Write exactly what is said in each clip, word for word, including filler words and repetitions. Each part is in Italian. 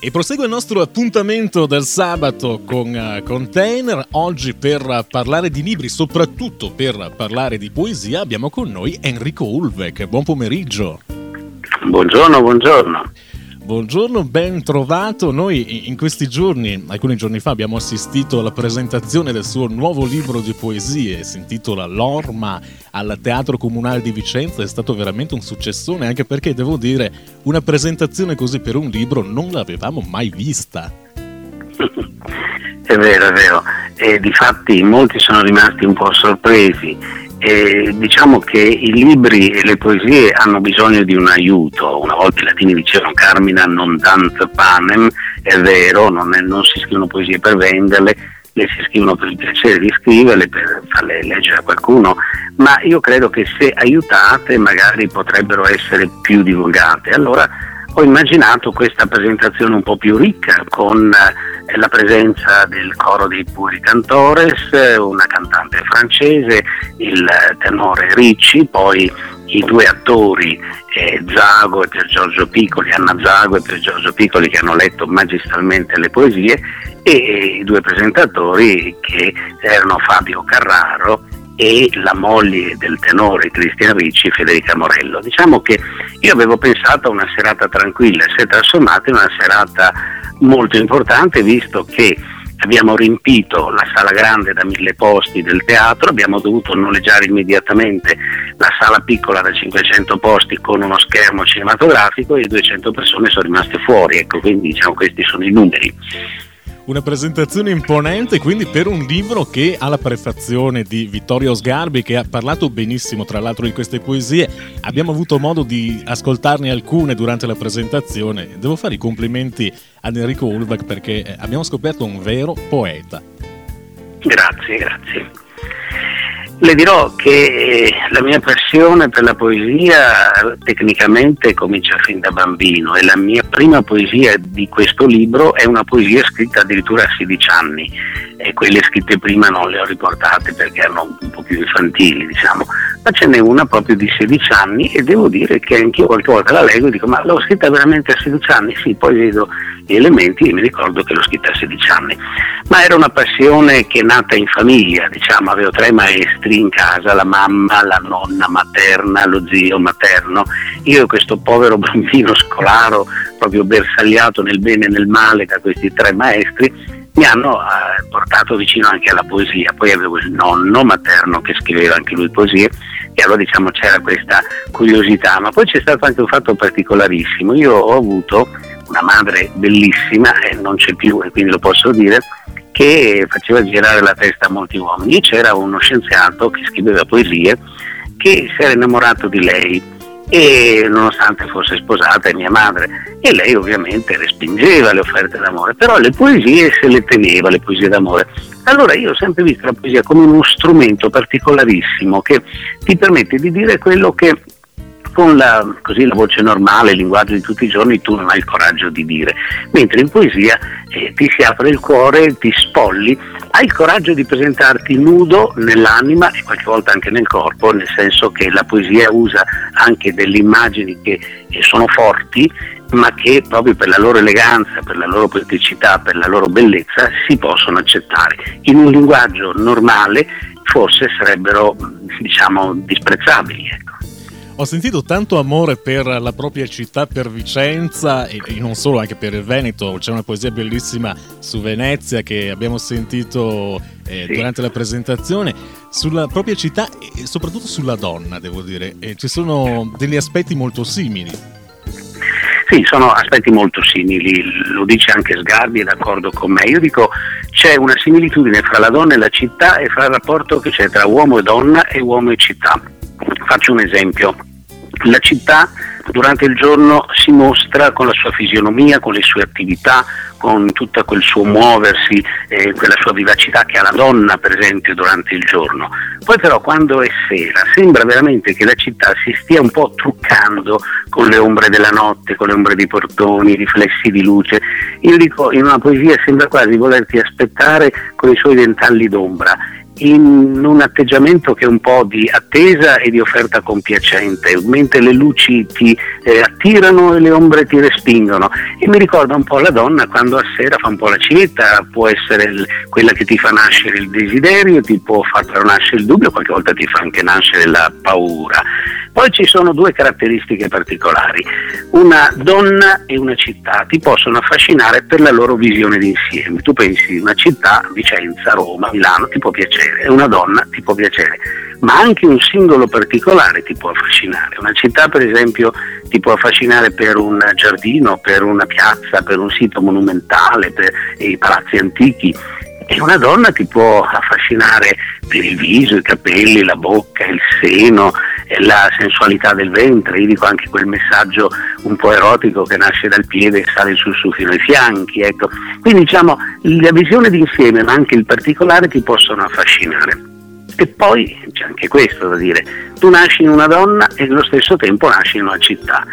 E prosegue il nostro appuntamento del sabato con uh, Container. Oggi per parlare di libri, soprattutto per parlare di poesia, abbiamo con noi Enrico Ulvek. Buon pomeriggio. Buongiorno, buongiorno. Buongiorno, ben trovato. Noi in questi giorni, alcuni giorni fa, abbiamo assistito alla presentazione del suo nuovo libro di poesie, si intitola L'Orma, al Teatro Comunale di Vicenza. È stato veramente un successone, anche perché devo dire, una presentazione così per un libro non l'avevamo mai vista. È vero, è vero. E difatti molti sono rimasti un po' sorpresi. E diciamo che i libri e le poesie hanno bisogno di un aiuto. Una volta i latini dicevano Carmina non dant panem, è vero, non, è, non si scrivono poesie per venderle, le si scrivono per il piacere di scriverle, per farle leggere a qualcuno, ma io credo che se aiutate magari potrebbero essere più divulgate. Allora ho immaginato questa presentazione un po' più ricca, con eh, la presenza del coro dei Puri Cantores, una cantante francese, il tenore Ricci, poi i due attori eh, Zago e Pier Giorgio Piccoli, Anna Zago e Pier Giorgio Piccoli, che hanno letto magistralmente le poesie, e, e i due presentatori che erano Fabio Carraro e la moglie del tenore Cristian Ricci, Federica Morello. Diciamo che io avevo pensato a una serata tranquilla, si è trasformata in una serata molto importante, visto che abbiamo riempito la sala grande da mille posti del teatro, abbiamo dovuto noleggiare immediatamente la sala piccola da cinquecento posti con uno schermo cinematografico, e duecento persone sono rimaste fuori. Ecco, quindi diciamo questi sono i numeri. Una presentazione imponente, quindi, per un libro che ha la prefazione di Vittorio Sgarbi, che ha parlato benissimo tra l'altro di queste poesie. Abbiamo avuto modo di ascoltarne alcune durante la presentazione. Devo fare i complimenti ad Enrico Ulvek, perché abbiamo scoperto un vero poeta. Grazie, grazie. Le dirò che la mia passione per la poesia tecnicamente comincia fin da bambino, e la mia prima poesia di questo libro è una poesia scritta addirittura a sedici anni, e quelle scritte prima non le ho riportate perché erano un po' più infantili, diciamo, ma ce n'è una proprio di sedici anni, e devo dire che anch'io qualche volta la leggo e dico: ma l'ho scritta veramente a sedici anni? Sì, poi vedo gli elementi e mi ricordo che l'ho scritta a sedici anni. Ma era una passione che è nata in famiglia, diciamo, avevo tre maestri in casa, la mamma, la nonna materna, lo zio materno. Io, questo povero bambino scolaro, proprio bersagliato nel bene e nel male da questi tre maestri, mi hanno eh, portato vicino anche alla poesia. Poi avevo il nonno materno che scriveva anche lui poesie, e allora diciamo c'era questa curiosità. Ma poi c'è stato anche un fatto particolarissimo. Io ho avuto una madre bellissima, e non c'è più, e quindi lo posso dire, che faceva girare la testa a molti uomini. E c'era uno scienziato che scriveva poesie, che si era innamorato di lei, e nonostante fosse sposata è mia madre, e lei ovviamente respingeva le offerte d'amore, però le poesie se le teneva, le poesie d'amore. Allora io ho sempre visto la poesia come uno strumento particolarissimo che ti permette di dire quello che con la, così, la voce normale, il linguaggio di tutti i giorni, tu non hai il coraggio di dire, mentre in poesia eh, ti si apre il cuore, ti spolli, hai il coraggio di presentarti nudo nell'anima e qualche volta anche nel corpo, nel senso che la poesia usa anche delle immagini che, che sono forti, ma che proprio per la loro eleganza, per la loro poeticità, per la loro bellezza si possono accettare. In un linguaggio normale forse sarebbero, diciamo, disprezzabili, ecco. Ho sentito tanto amore per la propria città, per Vicenza, e non solo, anche per il Veneto. C'è una poesia bellissima su Venezia che abbiamo sentito eh, sì. durante la presentazione, sulla propria città e soprattutto sulla donna, devo dire. E ci sono degli aspetti molto simili. Sì, sono aspetti molto simili, lo dice anche Sgarbi, è d'accordo con me. Io dico, c'è una similitudine fra la donna e la città, e fra il rapporto che c'è tra uomo e donna e uomo e città. Faccio un esempio. La città durante il giorno si mostra con la sua fisionomia, con le sue attività, con tutto quel suo muoversi, eh, quella sua vivacità che ha la donna presente durante il giorno. Poi però quando è sera sembra veramente che la città si stia un po' truccando con le ombre della notte, con le ombre dei portoni, i riflessi di luce. Io dico, in una poesia sembra quasi volerti aspettare con i suoi ventagli d'ombra, in un atteggiamento che è un po' di attesa e di offerta compiacente, mentre le luci ti eh, attirano e le ombre ti respingono, e mi ricorda un po' la donna quando a sera fa un po' la civetta, può essere il, quella che ti fa nascere il desiderio, ti può far nascere il dubbio, qualche volta ti fa anche nascere la paura. Poi ci sono due caratteristiche particolari: una donna e una città ti possono affascinare per la loro visione d'insieme. Tu pensi una città, Vicenza, Roma, Milano, ti può piacere, e una donna ti può piacere, ma anche un singolo particolare ti può affascinare. Una città, per esempio, ti può affascinare per un giardino, per una piazza, per un sito monumentale, per i palazzi antichi, e una donna ti può affascinare per il viso, i capelli, la bocca, il seno, la sensualità del ventre. Io dico anche quel messaggio un po' erotico che nasce dal piede e sale su su fino ai fianchi, ecco. Quindi diciamo la visione d'insieme ma anche il particolare ti possono affascinare. E poi c'è anche questo da dire: tu nasci in una donna e nello stesso tempo nasci in una città,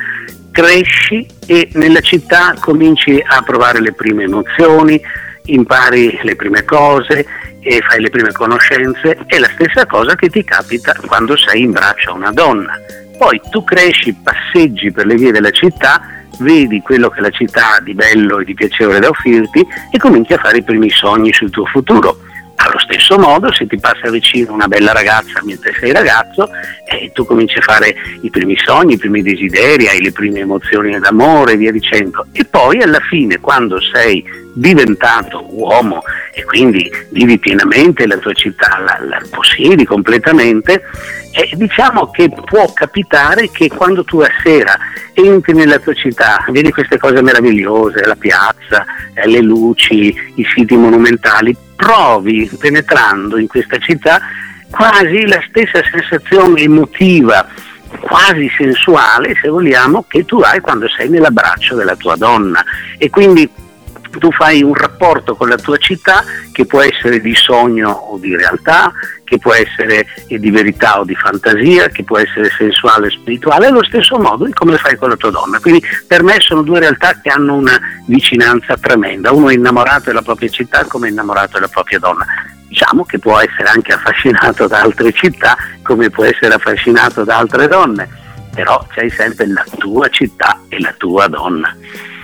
cresci e nella città cominci a provare le prime emozioni, impari le prime cose e fai le prime conoscenze. È la stessa cosa che ti capita quando sei in braccio a una donna. Poi tu cresci, passeggi per le vie della città, vedi quello che la città ha di bello e di piacevole da offrirti e cominci a fare i primi sogni sul tuo futuro. Allo stesso modo, se ti passa vicino una bella ragazza mentre sei ragazzo, e tu cominci a fare i primi sogni, i primi desideri, hai le prime emozioni d'amore e via dicendo. E poi alla fine, quando sei diventato uomo e quindi vivi pienamente la tua città, la, la possiedi completamente, eh, diciamo che può capitare che quando tu a sera entri nella tua città, vedi queste cose meravigliose, la piazza, eh, le luci, i siti monumentali, provi penetrando in questa città quasi la stessa sensazione emotiva, quasi sensuale se vogliamo, che tu hai quando sei nell'abbraccio della tua donna. E quindi tu fai un rapporto con la tua città che può essere di sogno o di realtà, che può essere di verità o di fantasia, che può essere sensuale o spirituale, allo stesso modo di come fai con la tua donna. Quindi per me sono due realtà che hanno una vicinanza tremenda. Uno è innamorato della propria città come è innamorato della propria donna. Diciamo che può essere anche affascinato da altre città come può essere affascinato da altre donne, però c'hai sempre la tua città e la tua donna.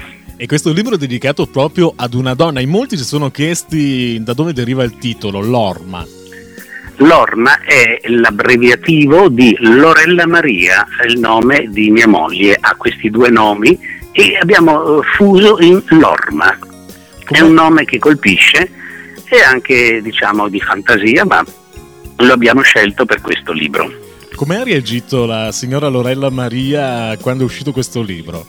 E questo libro è dedicato proprio ad una donna. In molti si sono chiesti da dove deriva il titolo, Lorma. Lorma è l'abbreviativo di Lorella Maria, è il nome di mia moglie, ha questi due nomi e abbiamo fuso in Lorma. Come? È un nome che colpisce e anche diciamo di fantasia, ma lo abbiamo scelto per questo libro. Come ha reagito la signora Lorella Maria quando è uscito questo libro?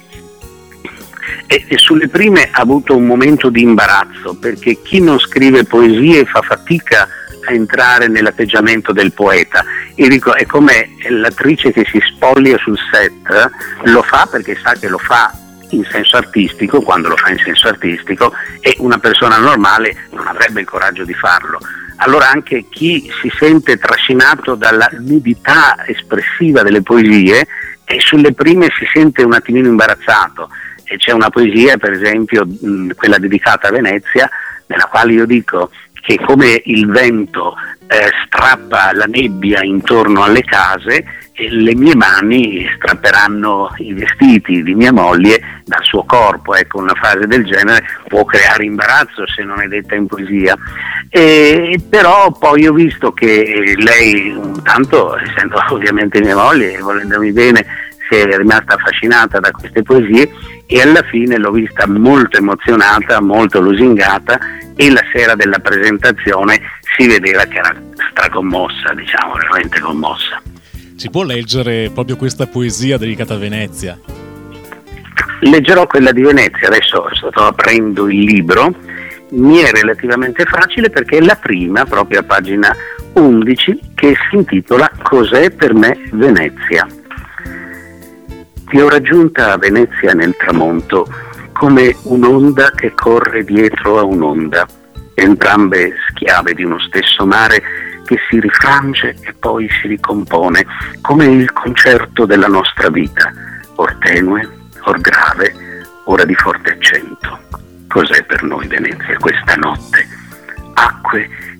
E, e sulle prime ha avuto un momento di imbarazzo, perché chi non scrive poesie fa fatica a entrare nell'atteggiamento del poeta. Io dico, è come l'attrice che si spoglia sul set, lo fa perché sa che lo fa in senso artistico, quando lo fa in senso artistico, e una persona normale non avrebbe il coraggio di farlo. Allora anche chi si sente trascinato dalla nudità espressiva delle poesie e sulle prime si sente un attimino imbarazzato. E c'è una poesia, per esempio, mh, quella dedicata a Venezia, nella quale io dico che come il vento eh, strappa la nebbia intorno alle case, e le mie mani strapperanno i vestiti di mia moglie dal suo corpo. Ecco, una frase del genere può creare imbarazzo se non è detta in poesia. E, però poi ho visto che lei, tanto essendo ovviamente mia moglie e volendomi bene, si è rimasta affascinata da queste poesie e alla fine l'ho vista molto emozionata, molto lusingata, e la sera della presentazione si vedeva che era stracommossa, diciamo, veramente commossa. Ci può leggere proprio questa poesia dedicata a Venezia? Leggerò quella di Venezia, adesso sto aprendo il libro, mi è relativamente facile perché è la prima, proprio a pagina undici, che si intitola Cos'è per me Venezia. Ti ho raggiunta a Venezia nel tramonto, come un'onda che corre dietro a un'onda, entrambe schiave di uno stesso mare che si rifrange e poi si ricompone, come il concerto della nostra vita, or tenue, or grave, ora di forte accento. Cos'è per noi Venezia questa notte? Acque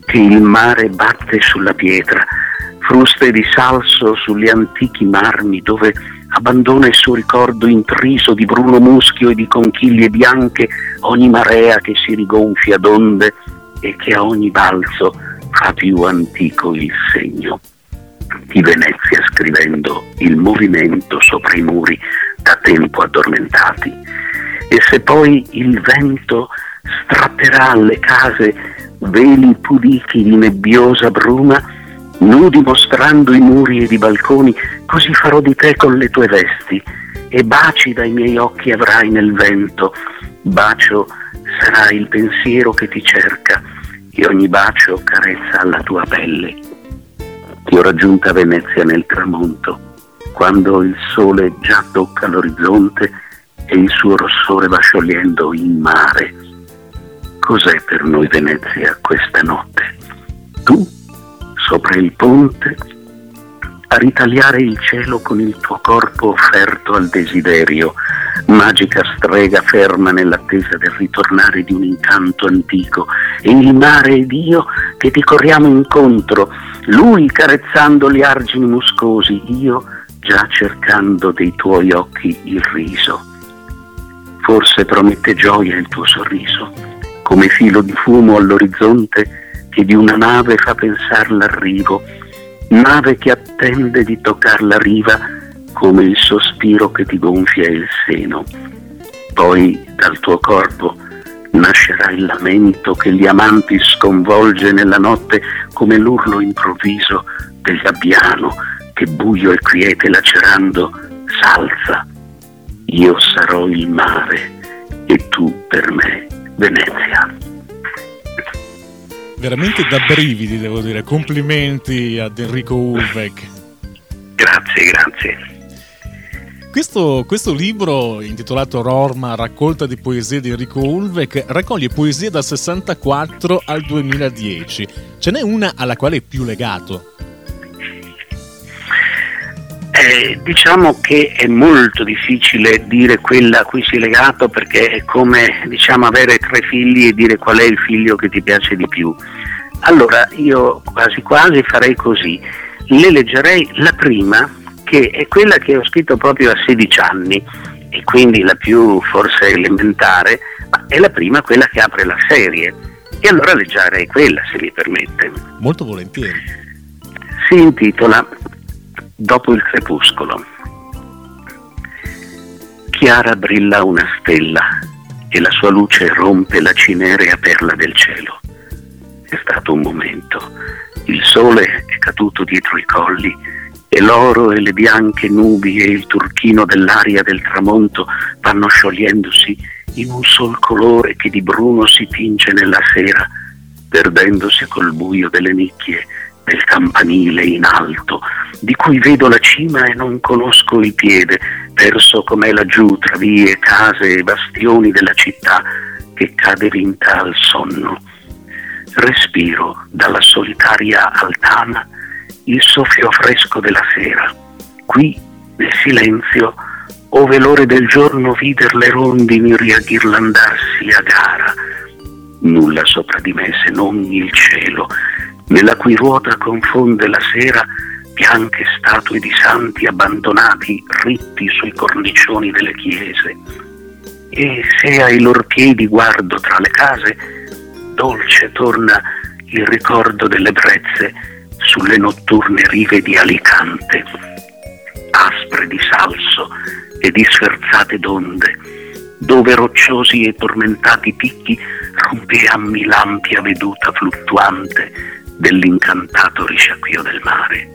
che il mare batte sulla pietra, fruste di salso sugli antichi marmi dove abbandona il suo ricordo intriso di bruno muschio e di conchiglie bianche ogni marea che si rigonfia d'onde e che a ogni balzo fa più antico il segno di Venezia, scrivendo il movimento sopra i muri da tempo addormentati. E se poi il vento strapperà alle case veli pudichi di nebbiosa bruma, nudi mostrando i muri ed i balconi, così farò di te con le tue vesti, e baci dai miei occhi avrai nel vento. Bacio sarà il pensiero che ti cerca, e ogni bacio carezza alla tua pelle. Ti ho raggiunta Venezia nel tramonto, quando il sole già tocca l'orizzonte e il suo rossore va sciogliendo in mare. Cos'è per noi Venezia questa notte? Tu, sopra il ponte, a ritagliare il cielo con il tuo corpo offerto al desiderio, magica strega ferma nell'attesa del ritornare di un incanto antico, e il mare ed io che ti corriamo incontro, lui carezzando gli argini muscosi, io già cercando dei tuoi occhi il riso. Forse promette gioia il tuo sorriso, come filo di fumo all'orizzonte che di una nave fa pensar l'arrivo, nave che attende di toccar la riva come il sospiro che ti gonfia il seno. Poi dal tuo corpo nascerà il lamento che gli amanti sconvolge nella notte come l'urlo improvviso del gabbiano che buio e quiete lacerando s'alza. Io sarò il mare e tu per me Venezia. Veramente da brividi, devo dire. Complimenti ad Enrico Ulveg. Grazie, grazie. Questo, questo libro, intitolato Rorma, raccolta di poesie di Enrico Ulveg, raccoglie poesie dal sessantaquattro al duemiladieci. Ce n'è una alla quale è più legato? Eh, diciamo che è molto difficile dire quella a cui sei legato, perché è come, diciamo, avere tre figli e dire qual è il figlio che ti piace di più. Allora io quasi quasi farei così: le leggerei la prima, che è quella che ho scritto proprio a sedici anni, e quindi la più forse elementare, ma è la prima, quella che apre la serie, e allora leggerei quella, se mi permette. Molto volentieri. Si intitola Dopo il crepuscolo. Chiara brilla una stella e la sua luce rompe la cinerea perla del cielo. È stato un momento. Il sole è caduto dietro i colli e l'oro e le bianche nubi e il turchino dell'aria del tramonto vanno sciogliendosi in un sol colore che di bruno si tinge nella sera, perdendosi col buio delle nicchie del campanile in alto, di cui vedo la cima e non conosco il piede, perso com'è laggiù tra vie, case e bastioni della città che cade vinta al sonno. Respiro dalla solitaria altana il soffio fresco della sera. Qui, nel silenzio, ove l'ore del giorno vider le rondini riaghirlandarsi a gara, nulla sopra di me se non il cielo, nella cui ruota confonde la sera bianche statue di santi abbandonati ritti sui cornicioni delle chiese. E se ai lor piedi guardo tra le case, dolce torna il ricordo delle brezze sulle notturne rive di Alicante, aspre di salso e di sferzate d'onde, dove rocciosi e tormentati picchi rompeammi l'ampia veduta fluttuante dell'incantato risciacquio del mare.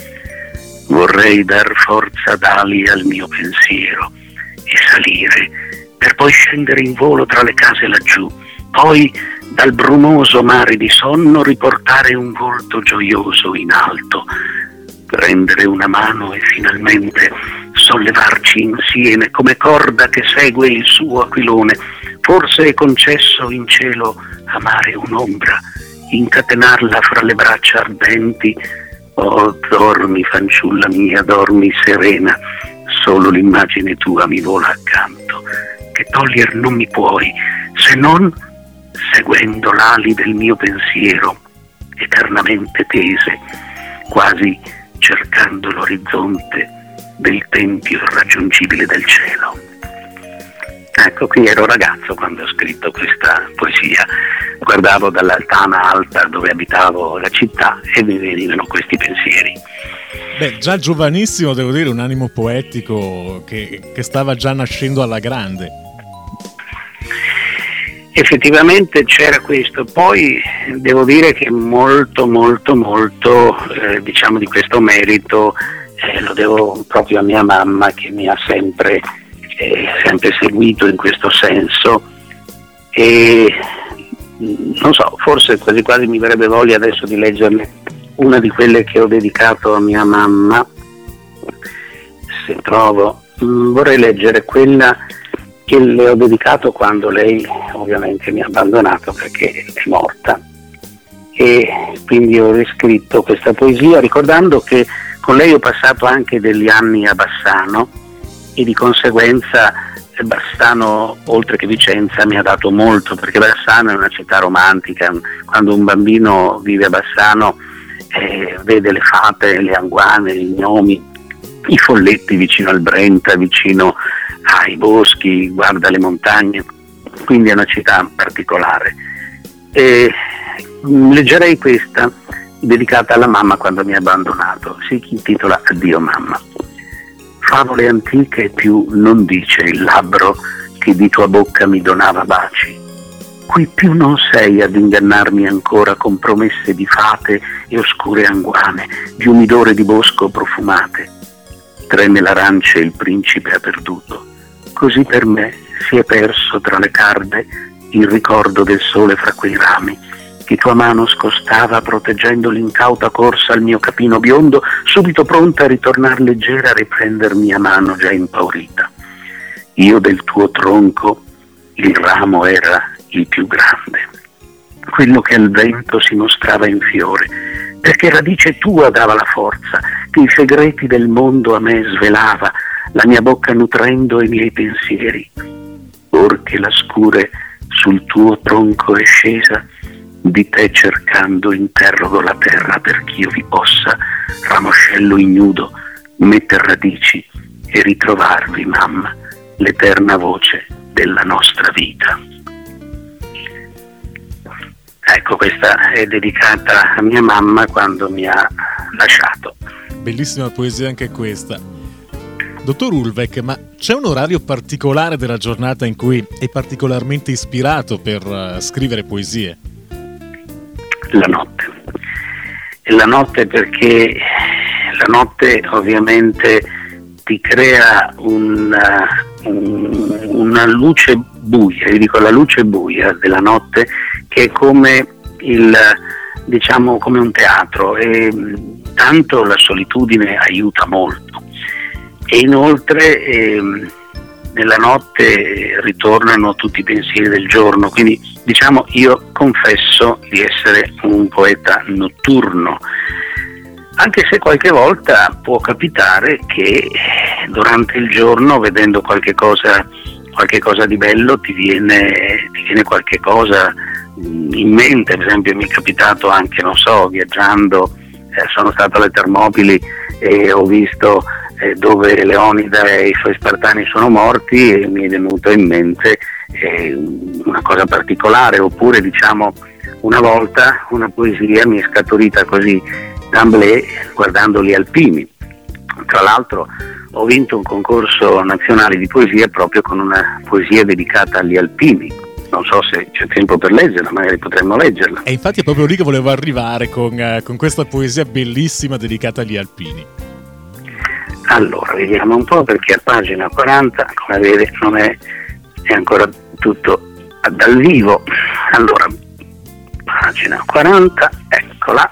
Vorrei dar forza d'ali al mio pensiero e salire, per poi scendere in volo tra le case laggiù, poi dal brumoso mare di sonno riportare un volto gioioso in alto, prendere una mano e finalmente sollevarci insieme come corda che segue il suo aquilone. Forse è concesso in cielo amare un'ombra, incatenarla fra le braccia ardenti. Oh, dormi fanciulla mia, dormi serena, solo l'immagine tua mi vola accanto, che toglier non mi puoi, se non seguendo l'ali del mio pensiero, eternamente tese, quasi cercando l'orizzonte del tempio irraggiungibile del cielo. Ecco, qui ero ragazzo quando ho scritto questa poesia, guardavo dall'altana alta dove abitavo la città e mi venivano questi pensieri. Beh, già giovanissimo, devo dire, un animo poetico che, che stava già nascendo alla grande. Effettivamente c'era questo, poi devo dire che molto molto molto eh, diciamo di questo merito eh, lo devo proprio a mia mamma, che mi ha sempre, eh, sempre seguito in questo senso, e non so, forse quasi quasi mi verrebbe voglia adesso di leggerle una di quelle che ho dedicato a mia mamma, se trovo. Mm, vorrei leggere quella che le ho dedicato quando lei ovviamente mi ha abbandonato perché è morta, e quindi ho riscritto questa poesia ricordando che con lei ho passato anche degli anni a Bassano e di conseguenza Bassano, oltre che Vicenza, mi ha dato molto, perché Bassano è una città romantica. Quando un bambino vive a Bassano eh, vede le fate, le anguane, gli gnomi, i folletti vicino al Brenta, vicino ai boschi, guarda le montagne, quindi è una città particolare. E leggerei questa dedicata alla mamma quando mi ha abbandonato, si intitola Addio mamma. Favole antiche più non dice il labbro che di tua bocca mi donava baci, qui più non sei ad ingannarmi ancora con promesse di fate e oscure anguane, di umidore di bosco profumate. Treme l'arance e il principe ha perduto, così per me si è perso tra le carde il ricordo del sole fra quei rami che tua mano scostava proteggendo l'incauta corsa al mio capino biondo, subito pronta a ritornar leggera a riprendermi a mano già impaurita. Io del tuo tronco il ramo era il più grande, quello che al vento si mostrava in fiore, perché radice tua dava la forza che i segreti del mondo a me svelava, la mia bocca nutrendo i miei pensieri. Or che la scure sul tuo tronco è scesa, di te cercando interrogo la terra perch'io vi possa, ramoscello ignudo, metter radici e ritrovarvi, mamma, l'eterna voce della nostra vita. Ecco, questa è dedicata a mia mamma quando mi ha lasciato. Bellissima poesia anche questa. Dottor Ulvek, ma c'è un orario particolare della giornata in cui è particolarmente ispirato per uh, scrivere poesie? La notte. E la notte perché la notte ovviamente ti crea una, un, una luce buia, io dico la luce buia della notte, che è come il, diciamo, come un teatro, e tanto la solitudine aiuta molto. E inoltre ehm, nella notte ritornano tutti i pensieri del giorno, quindi diciamo io confesso di essere un poeta notturno, anche se qualche volta può capitare che durante il giorno, vedendo qualche cosa, qualche cosa di bello, ti viene, ti viene qualche cosa in mente. Per esempio mi è capitato anche, non so, viaggiando, eh, sono stato alle Termopili e ho visto eh, dove Leonida e i suoi Spartani sono morti e mi è venuto in mente eh, una cosa particolare. Oppure diciamo una volta una poesia mi è scaturita così d'amblè guardando gli alpini. Tra l'altro ho vinto un concorso nazionale di poesia proprio con una poesia dedicata agli alpini. Non so se c'è tempo per leggerla, magari potremmo leggerla. E infatti è proprio lì che volevo arrivare con, uh, con questa poesia bellissima dedicata agli alpini. Allora, vediamo un po', perché a pagina quaranta, come vede, non è, è ancora tutto dal vivo. Allora, pagina quaranta, eccola.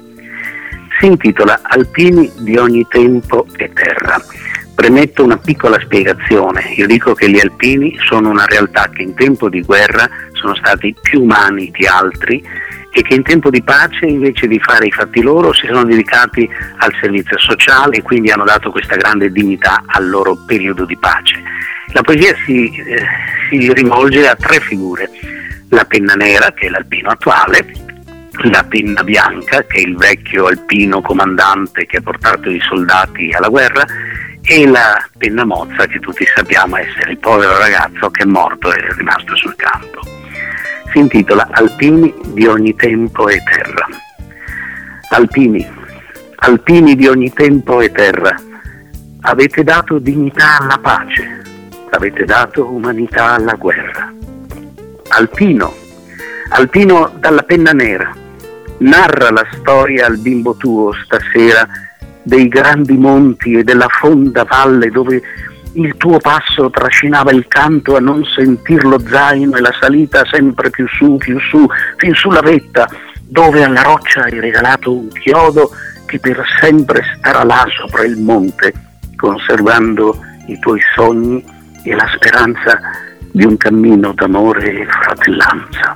Si intitola Alpini di ogni tempo e terra. Premetto una piccola spiegazione. Io dico che gli alpini sono una realtà che in tempo di guerra sono stati più umani di altri e che in tempo di pace, invece di fare i fatti loro, si sono dedicati al servizio sociale e quindi hanno dato questa grande dignità al loro periodo di pace. La poesia si, eh, si rivolge a tre figure: la penna nera, che è l'alpino attuale, la penna bianca, che è il vecchio alpino comandante che ha portato i soldati alla guerra, e la penna mozza, che tutti sappiamo essere il povero ragazzo che è morto e è rimasto sul campo. Si intitola Alpini di ogni tempo e terra. Alpini, alpini di ogni tempo e terra, avete dato dignità alla pace, avete dato umanità alla guerra. Alpino, alpino dalla penna nera, narra la storia al bimbo tuo stasera dei grandi monti e della fonda valle dove il tuo passo trascinava il canto a non sentir lo zaino e la salita sempre più su, più su, fin sulla vetta, dove alla roccia hai regalato un chiodo che per sempre starà là sopra il monte, conservando i tuoi sogni e la speranza di un cammino d'amore e fratellanza.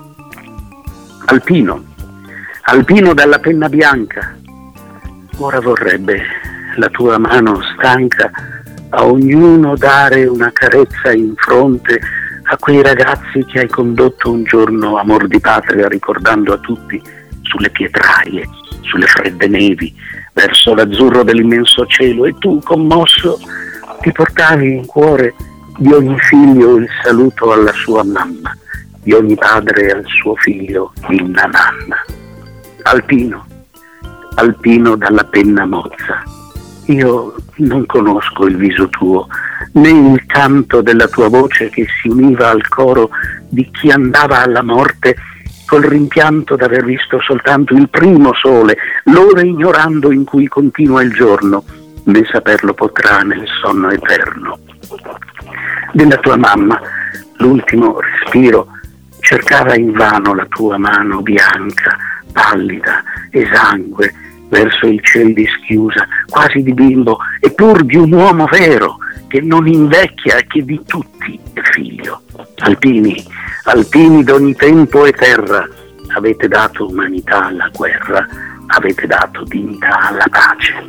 Alpino, alpino dalla penna bianca, ora vorrebbe la tua mano stanca a ognuno dare una carezza in fronte a quei ragazzi che hai condotto un giorno amor di patria, ricordando a tutti sulle pietraie, sulle fredde nevi, verso l'azzurro dell'immenso cielo, e tu, commosso, ti portavi in cuore di ogni figlio il saluto alla sua mamma, di ogni padre al suo figlio l'inna nanna. Alpino, alpino dalla penna mozza, io non conosco il viso tuo, né il canto della tua voce che si univa al coro di chi andava alla morte col rimpianto d'aver visto soltanto il primo sole, l'ora ignorando in cui continua il giorno, né saperlo potrà nel sonno eterno. Della tua mamma, l'ultimo respiro, cercava invano la tua mano bianca, pallida, esangue, verso il ciel dischiusa, quasi di bimbo, e pur di un uomo vero, che non invecchia e che di tutti è figlio. Alpini, alpini d'ogni tempo e terra, avete dato umanità alla guerra, avete dato dignità alla pace.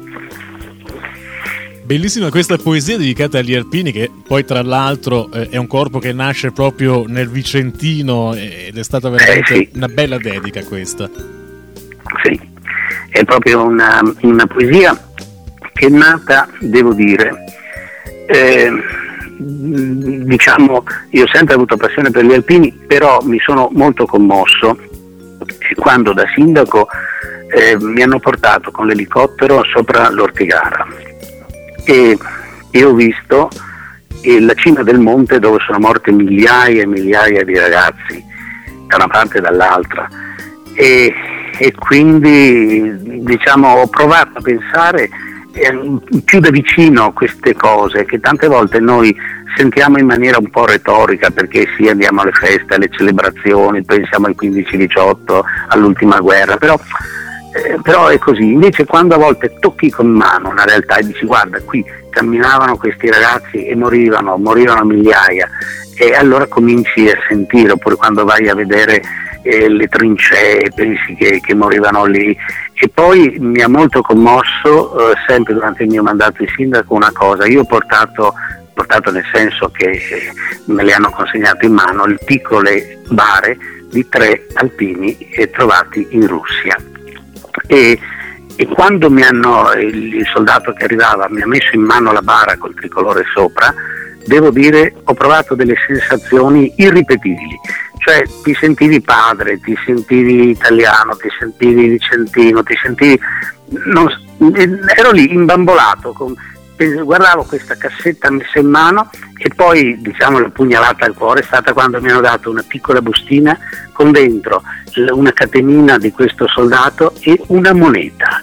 Bellissima questa poesia dedicata agli alpini, che poi tra l'altro eh, è un corpo che nasce proprio nel Vicentino, ed è stata veramente eh, sì. una bella dedica questa. Sì, è proprio una, una poesia che è nata, devo dire, eh, diciamo, io ho sempre avuto passione per gli alpini, però mi sono molto commosso quando da sindaco eh, mi hanno portato con l'elicottero sopra l'Ortigara e, e ho visto eh, la cima del monte dove sono morte migliaia e migliaia di ragazzi da una parte e dall'altra, e, e quindi diciamo ho provato a pensare eh, più da vicino queste cose che tante volte noi sentiamo in maniera un po' retorica, perché sì, andiamo alle feste, alle celebrazioni, pensiamo al quindici diciotto, all'ultima guerra, però, eh, però è così. Invece quando a volte tocchi con mano una realtà e dici guarda, qui camminavano questi ragazzi e morivano, morivano migliaia, e allora cominci a sentire, oppure quando vai a vedere eh, le trincee pensi che, che morivano lì. E poi mi ha molto commosso eh, sempre durante il mio mandato di sindaco una cosa: io ho portato portato nel senso che eh, me le hanno consegnate in mano le piccole bare di tre alpini eh, trovati in Russia, e, e quando mi hanno il, il soldato che arrivava mi ha messo in mano la bara col tricolore sopra, devo dire ho provato delle sensazioni irripetibili, cioè ti sentivi padre, ti sentivi italiano, ti sentivi vicentino, ti sentivi non, ero lì imbambolato con guardavo questa cassetta messa in mano, e poi diciamo la pugnalata al cuore è stata quando mi hanno dato una piccola bustina con dentro una catenina di questo soldato e una moneta,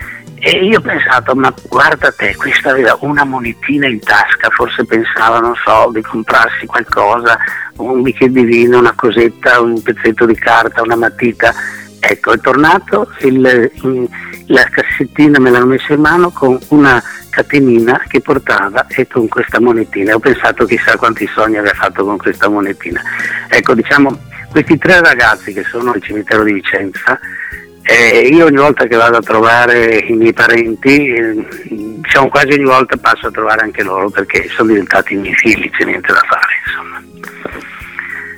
e io ho pensato ma guarda te, questa aveva una monetina in tasca, forse pensava, non so, di comprarsi qualcosa, un bicchiere di vino, una cosetta, un pezzetto di carta, una matita. Ecco, è tornato il, la cassettina me l'hanno messa in mano con una catenina che portava e con questa monetina. Ho pensato chissà quanti sogni aveva fatto con questa monetina. Ecco, diciamo, questi tre ragazzi che sono al cimitero di Vicenza, eh, io ogni volta che vado a trovare i miei parenti, eh, diciamo quasi ogni volta passo a trovare anche loro, perché sono diventati i miei figli, c'è niente da fare, insomma.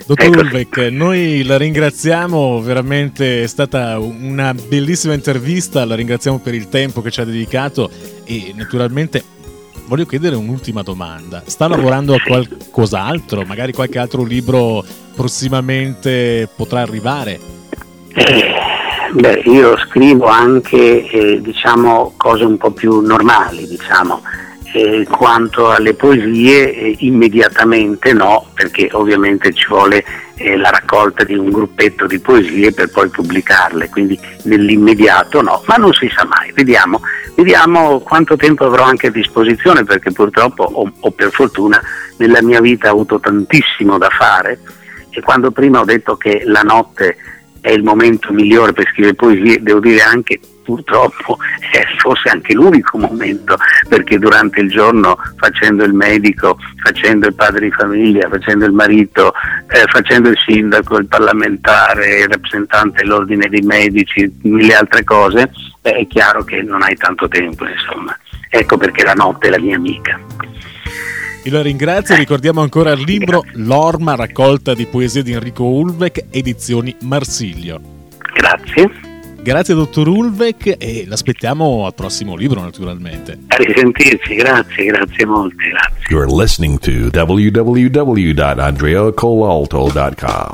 Dottor ecco. Ulbeck, noi la ringraziamo, veramente è stata una bellissima intervista, la ringraziamo per il tempo che ci ha dedicato e naturalmente voglio chiedere un'ultima domanda. Sta lavorando a qualcos'altro? Magari qualche altro libro prossimamente potrà arrivare? Eh, beh, io scrivo anche eh, diciamo cose un po' più normali, diciamo. Eh, quanto alle poesie eh, immediatamente no, perché ovviamente ci vuole eh, la raccolta di un gruppetto di poesie per poi pubblicarle, quindi nell'immediato no, ma non si sa mai, vediamo, vediamo quanto tempo avrò anche a disposizione, perché purtroppo o, o per fortuna nella mia vita ho avuto tantissimo da fare, e quando prima ho detto che la notte è il momento migliore per scrivere poesie, devo dire anche purtroppo è forse anche l'unico momento, perché durante il giorno facendo il medico, facendo il padre di famiglia, facendo il marito, eh, facendo il sindaco, il parlamentare, il rappresentante dell'ordine dei medici, mille altre cose, eh, è chiaro che non hai tanto tempo, insomma. Ecco perché la notte è la mia amica. Io la ringrazio, ricordiamo ancora il libro L'Orma, raccolta di poesie di Enrico Ulbeck, edizioni Marsilio. Grazie. Grazie dottor Ulbeck e l'aspettiamo al prossimo libro naturalmente. A risentirci, grazie, grazie molte, grazie. You're listening to w w w dot andrea colalto dot com.